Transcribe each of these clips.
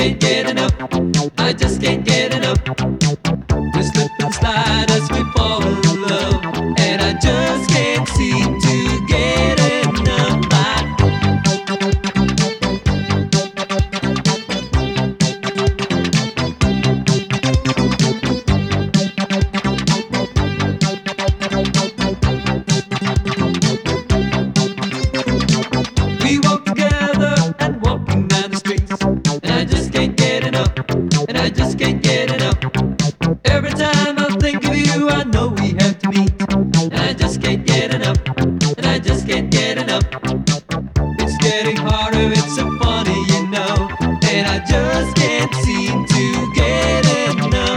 can't get enough. I just can't get enough. We slip and slide as we fall in love, and I just can't seem to get enough. We walk together and walking down the streets, and I just can't get enough, and I just can't get enough. Every time I think of you, I know we have to meet, and I just can't get enough, and I just can't get enough. It's getting harder, it's so funny, you know, and I just can't seem to get enough.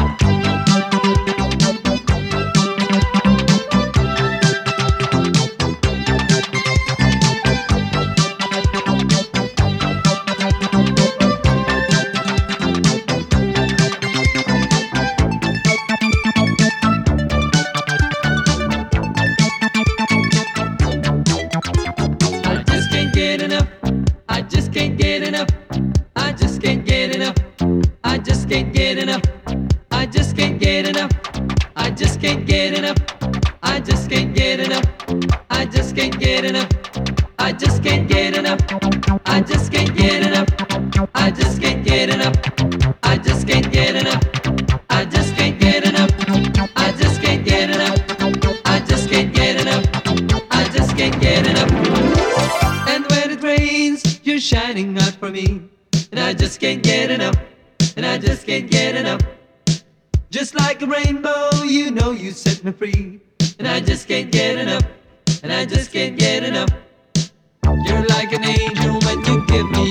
I just can't get enough. I just can't get enough. I just can't get enough. I just can't get enough. I just can't get enough. I just can't get enough. I just can't get enough. I just can't get enough. I just can't get enough. I just can't get enough. I just can't get enough. I just can't get enough. I just can't get enough. I just can't get enough. I just can't get enough. I just can't get enough. And when it rains, you're shining out for me, and I just can't get enough, and I just can't get enough. Just like a rainbow, you know you set me free, and I just can't get enough, and I just can't get enough. You're like an angel when you give me